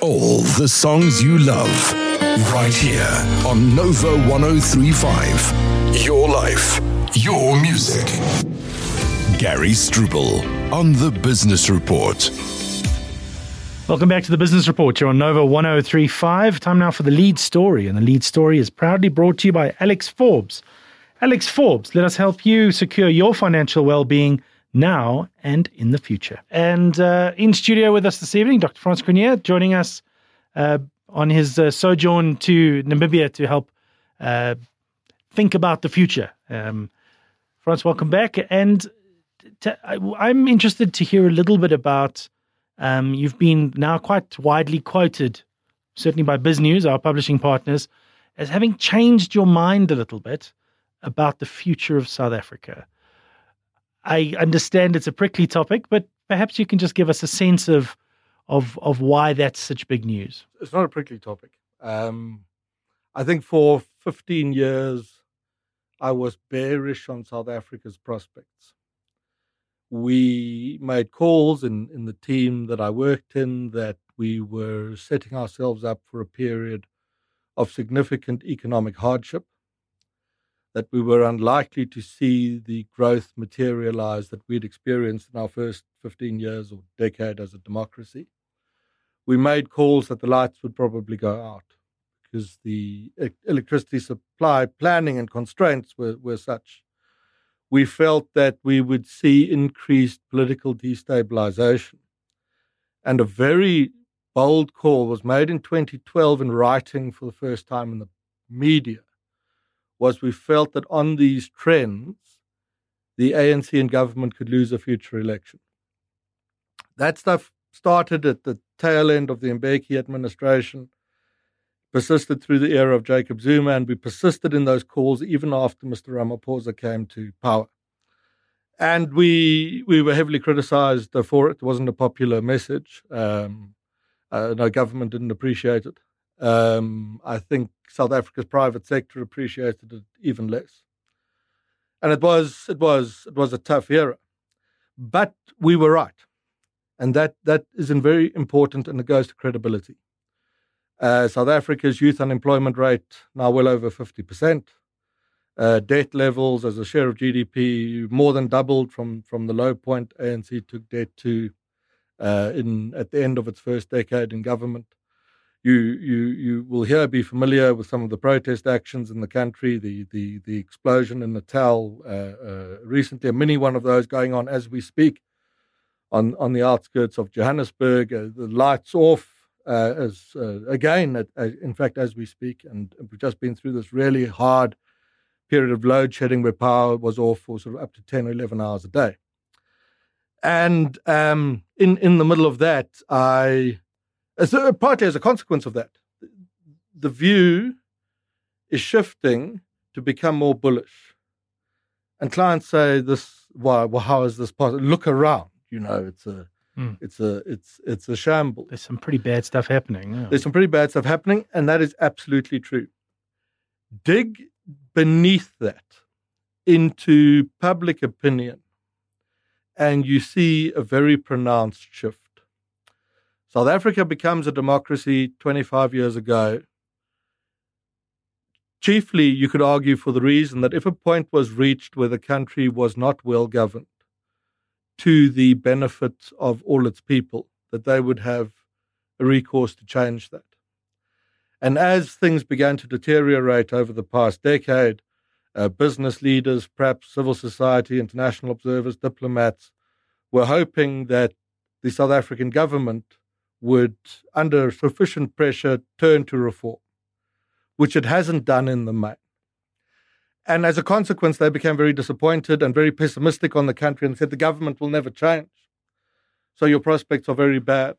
All the songs you love, right here on Nova 1035. Your life, your music. Gary Struble on The Business Report. Welcome back to The Business Report. You're on Nova 1035. Time now for the lead story. And the lead story is proudly brought to you by Alex Forbes. Alex Forbes, let us help you secure your financial well-being now and in the future. And in studio with us this evening, Dr. Frans Cronje, joining us on his sojourn to Namibia to help think about the future. Frans, welcome back. And I'm interested to hear a little bit about, you've been now quite widely quoted, certainly by BizNews, our publishing partners, as having changed your mind a little bit about the future of South Africa. I understand it's a prickly topic, but perhaps you can just give us a sense of why that's such big news. It's not a prickly topic. I think for 15 years, I was bearish on South Africa's prospects. We made calls in the team that I worked in that we were setting ourselves up for a period of significant economic hardship, that we were unlikely to see the growth materialize that we'd experienced in our first 15 years or decade as a democracy. We made calls that the lights would probably go out because the electricity supply planning and constraints were such. We felt that we would see increased political destabilization. And a very bold call was made in 2012 in writing for the first time in the media, was we felt that on these trends, the ANC and government could lose a future election. That stuff started at the tail end of the Mbeki administration, persisted through the era of Jacob Zuma, and we persisted in those calls even after Mr. Ramaphosa came to power. And we were heavily criticized for it. It wasn't a popular message. No, government didn't appreciate it. I think South Africa's private sector appreciated it even less. And it was a tough era. But we were right. And that is very important, and it goes to credibility. South Africa's youth unemployment rate now well over 50%. Debt levels as a share of GDP more than doubled from the low point ANC took debt to at the end of its first decade in government. You will be familiar with some of the protest actions in the country, the explosion in Natal recently, a mini one of those going on as we speak on the outskirts of Johannesburg. The lights off in fact, as we speak, and we've just been through this really hard period of load shedding where power was off for sort of up to 10 or 11 hours a day. And in the middle of that, partly as a consequence of that, the view is shifting to become more bullish. And clients say, how is this possible? Look around, it's a shambles. There's some pretty bad stuff happening. Yeah. There's some pretty bad stuff happening, and that is absolutely true. Dig beneath that into public opinion, and you see a very pronounced shift. South Africa becomes a democracy 25 years ago. Chiefly, you could argue for the reason that if a point was reached where the country was not well governed to the benefit of all its people, that they would have a recourse to change that. And as things began to deteriorate over the past decade, business leaders, perhaps civil society, international observers, diplomats, were hoping that the South African government would, under sufficient pressure, turn to reform, which it hasn't done in the main. And as a consequence, they became very disappointed and very pessimistic on the country and said the government will never change. So your prospects are very bad.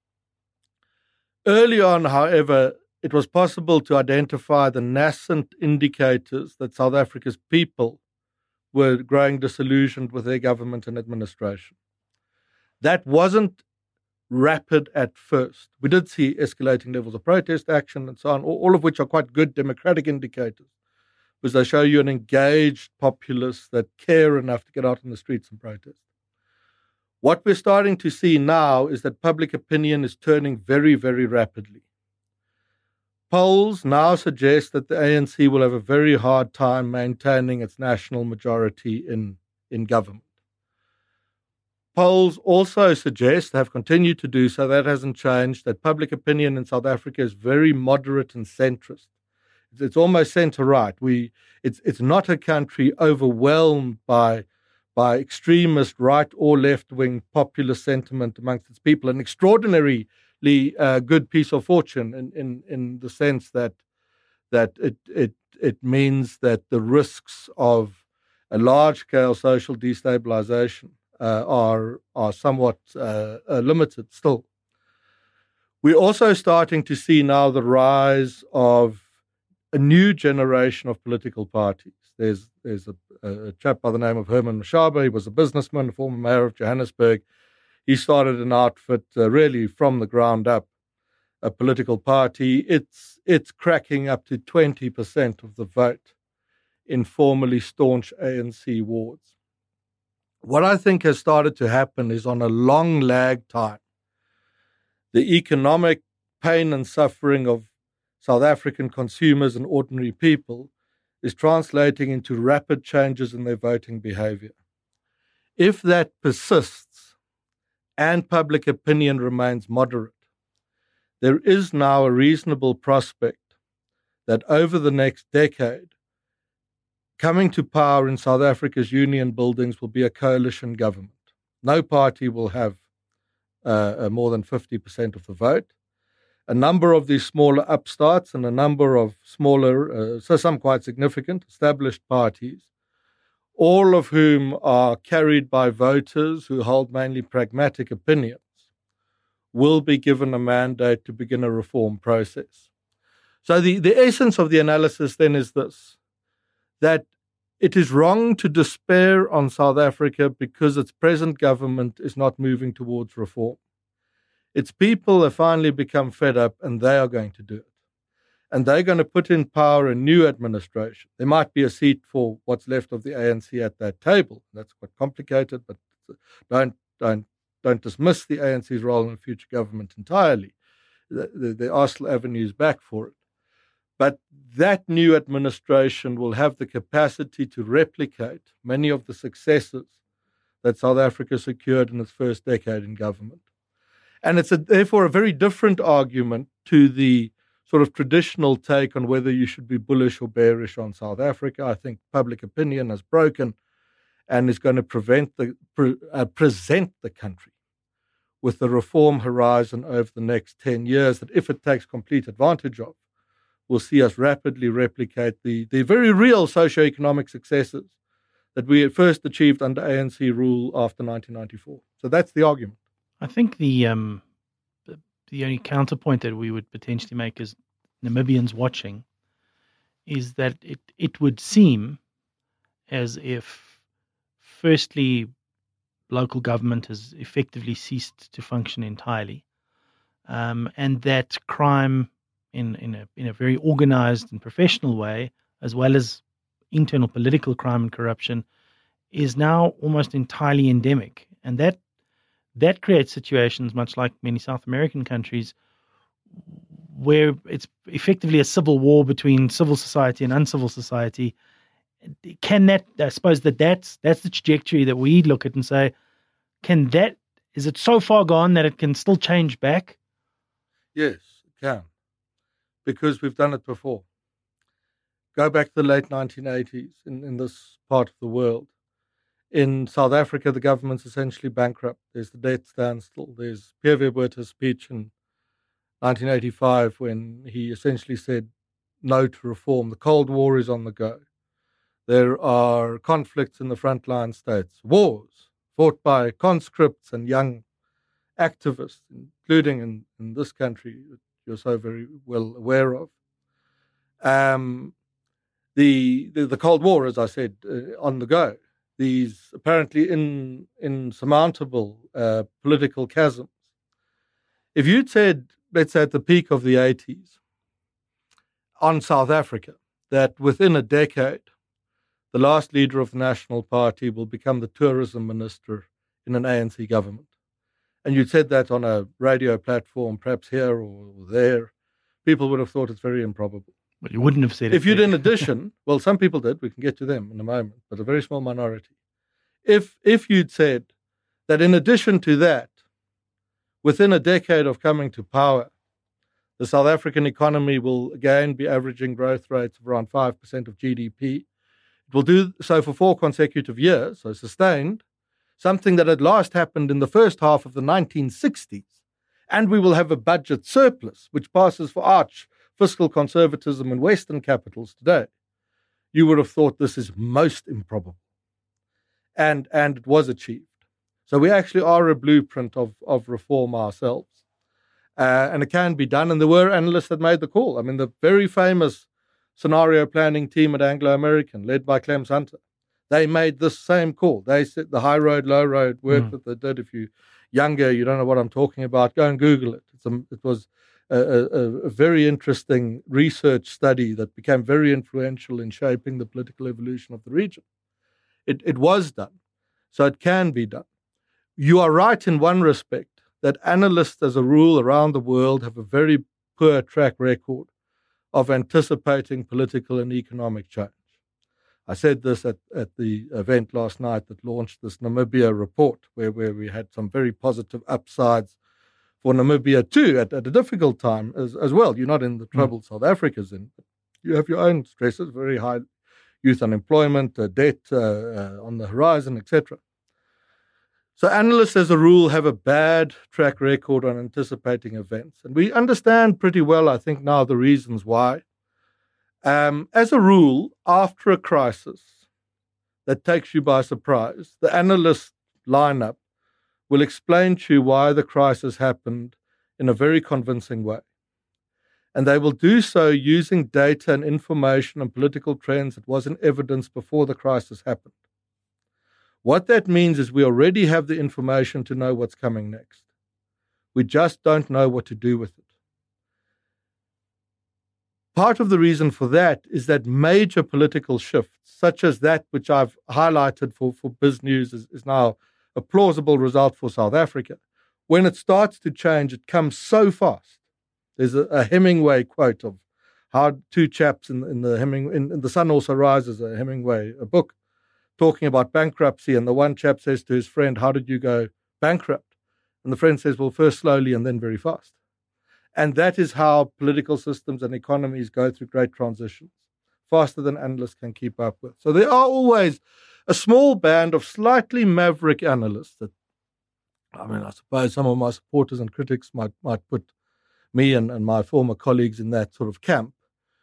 Early on, however, it was possible to identify the nascent indicators that South Africa's people were growing disillusioned with their government and administration. That wasn't rapid at first. We did see escalating levels of protest action and so on, all of which are quite good democratic indicators, because they show you an engaged populace that care enough to get out in the streets and protest. What we're starting to see now is that public opinion is turning very, very rapidly. Polls now suggest that the ANC will have a very hard time maintaining its national majority in government. Polls also suggest, have continued to do so, that hasn't changed, that public opinion in South Africa is very moderate and centrist. It's almost centre-right. It's not a country overwhelmed by extremist right or left-wing populist sentiment amongst its people. An extraordinarily good piece of fortune in the sense that it means that the risks of a large-scale social destabilization are somewhat limited still. We're also starting to see now the rise of a new generation of political parties. There's a chap by the name of Herman Mashaba. He was a businessman, a former mayor of Johannesburg. He started an outfit really from the ground up, a political party. It's cracking up to 20% of the vote in formerly staunch ANC wards. What I think has started to happen is on a long lag time, the economic pain and suffering of South African consumers and ordinary people is translating into rapid changes in their voting behavior. If that persists and public opinion remains moderate, there is now a reasonable prospect that over the next decade, coming to power in South Africa's union buildings will be a coalition government. No party will have more than 50% of the vote. A number of these smaller upstarts and a number of smaller, so some quite significant, established parties, all of whom are carried by voters who hold mainly pragmatic opinions, will be given a mandate to begin a reform process. So the essence of the analysis then is this, that it is wrong to despair on South Africa because its present government is not moving towards reform. Its people have finally become fed up and they are going to do it. And they're going to put in power a new administration. There might be a seat for what's left of the ANC at that table. That's quite complicated, but don't dismiss the ANC's role in the future government entirely. There are still avenues back for it. But that new administration will have the capacity to replicate many of the successes that South Africa secured in its first decade in government. And it's therefore a very different argument to the sort of traditional take on whether you should be bullish or bearish on South Africa. I think public opinion has broken and is going to present the country with the reform horizon over the next 10 years that, if it takes complete advantage of, will see us rapidly replicate the very real socio-economic successes that we had first achieved under ANC rule after 1994. So that's the argument. I think the only counterpoint that we would potentially make as Namibians watching is that it would seem as if, firstly, local government has effectively ceased to function entirely, and that crime in a very organized and professional way, as well as internal political crime and corruption, is now almost entirely endemic, and that creates situations, much like many South American countries, where it's effectively a civil war between civil society and uncivil society. Can that, I suppose that's the trajectory that we look at and say, is it so far gone that it can still change back? Yes, it can, because we've done it before. Go back to the late 1980s in this part of the world. In South Africa, the government's essentially bankrupt. There's the debt standstill. There's Pierre Botha's speech in 1985 when he essentially said no to reform. The Cold War is on the go. There are conflicts in the frontline states, wars fought by conscripts and young activists, including in this country that you're so very well aware of. The Cold War, as I said, on the go. These apparently insurmountable political chasms. If you'd said, let's say at the peak of the 80s, on South Africa, that within a decade, the last leader of the National Party will become the tourism minister in an ANC government. And you'd said that on a radio platform, perhaps here or there, people would have thought it's very improbable. But you wouldn't have said it. If you'd in addition, well, some people did, we can get to them in a moment, but a very small minority. If you'd said that in addition to that, within a decade of coming to power, the South African economy will again be averaging growth rates of around 5% of GDP. It will do so for 4 consecutive years, so sustained, something that had last happened in the first half of the 1960s. And we will have a budget surplus, which passes for arch fiscal conservatism in Western capitals today. You would have thought this is most improbable. And it was achieved. So we actually are a blueprint of reform ourselves. And it can be done. And there were analysts that made the call. I mean, the very famous scenario planning team at Anglo American, led by Clem Hunter, they made this same call. They said the high road, low road work that they did. If you're younger, you don't know what I'm talking about, go and Google it. It was a very interesting research study that became very influential in shaping the political evolution of the region. It was done. So it can be done. You are right in one respect, that analysts as a rule around the world have a very poor track record of anticipating political and economic change. I said this at the event last night that launched this Namibia report, where we had some very positive upsides for Namibia too, at a difficult time as well. You're not in the trouble South Africa's in. You have your own stresses, very high youth unemployment, debt on the horizon, etc. So analysts, as a rule, have a bad track record on anticipating events. And we understand pretty well, I think, now the reasons why. As a rule, after a crisis that takes you by surprise, the analyst lineup will explain to you why the crisis happened in a very convincing way. And they will do so using data and information and political trends that wasn't evidence before the crisis happened. What that means is we already have the information to know what's coming next. We just don't know what to do with it. Part of the reason for that is that major political shifts, such as that which I've highlighted for BizNews, is now a plausible result for South Africa. When it starts to change, it comes so fast. There's a Hemingway quote of how two chaps in The Sun Also Rises, a Hemingway book, talking about bankruptcy, and the one chap says to his friend, "How did you go bankrupt?" And the friend says, "Well, first slowly and then very fast." And that is how political systems and economies go through great transitions, faster than analysts can keep up with. So there are always a small band of slightly maverick analysts that, I suppose some of my supporters and critics might put me and my former colleagues in that sort of camp,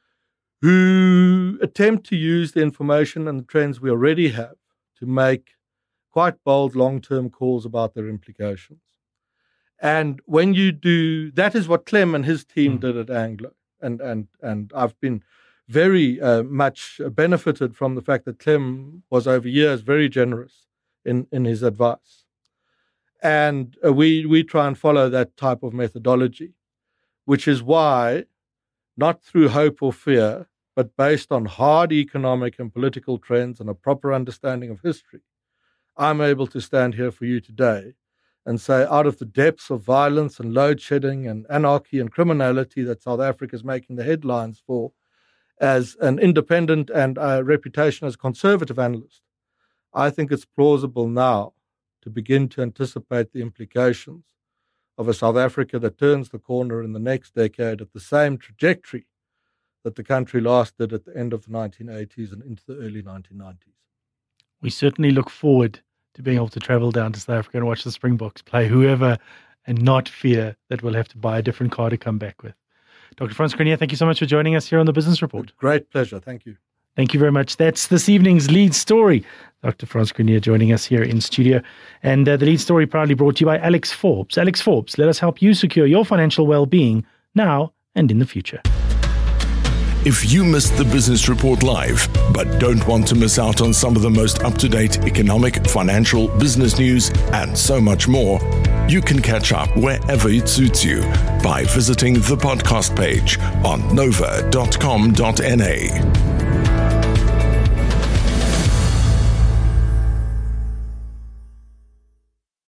who attempt to use the information and the trends we already have to make quite bold long-term calls about their implications. And when you do, that is what Clem and his team did at Anglo. And I've been very much benefited from the fact that Clem was over years very generous in his advice. And we try and follow that type of methodology, which is why, not through hope or fear, but based on hard economic and political trends and a proper understanding of history, I'm able to stand here for you today and say, out of the depths of violence and load shedding and anarchy and criminality that South Africa is making the headlines for, as an independent and a reputation as conservative analyst, I think it's plausible now to begin to anticipate the implications of a South Africa that turns the corner in the next decade at the same trajectory that the country last did at the end of the 1980s and into the early 1990s. We certainly look forward to being able to travel down to South Africa and watch the Springboks play whoever, and not fear that we'll have to buy a different car to come back with. Dr. Frans Cronje, thank you so much for joining us here on the Business Report. Great pleasure. Thank you. Thank you very much. That's this evening's lead story. Dr. Frans Cronje joining us here in studio. And the lead story proudly brought to you by Alex Forbes. Alex Forbes, let us help you secure your financial well-being now and in the future. If you missed the Business Report live, but don't want to miss out on some of the most up-to-date economic, financial, business news, and so much more, you can catch up wherever it suits you by visiting the podcast page on nova.com.na.